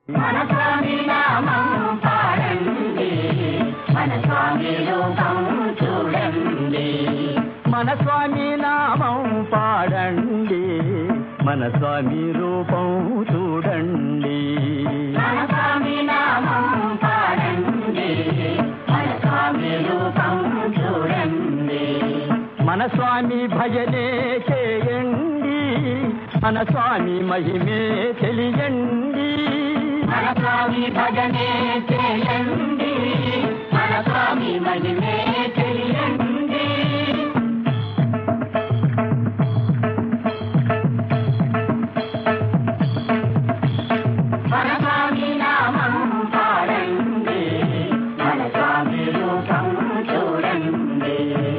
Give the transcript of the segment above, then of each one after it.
మన స్వామి నామం పాడండి, మన స్వామి రూపం చూడండి. మన స్వామి నామం పాడండి, మన స్వామి రూపం చూడండి. మన స్వామి నామం పాడండి, మన స్వామి రూపం చూడండి. మన స్వామి భజనే చేయండి, మన స్వామి మహిమే తెలియండి. మన స్వామి భజనే చేయండి, మన స్వామి మహిమే తెలియండి. మన స్వామి నామం పాడండి, మన స్వామి రూపం చూడండి.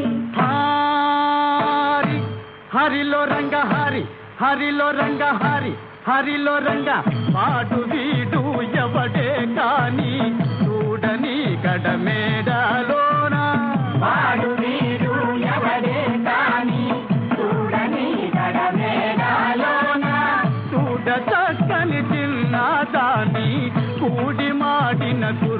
హరి హరిలో రంగ హరి, హరిలో రంగ హరి, హరిలో రంగ పాడు వీడు ఎవడే కాని చూడని గడమేడలోన. పాడు వీడు ఎవడే కాని చూడని గడమేడలోన. చూడ చక్కని చిన్నదాని కూడి మాడిన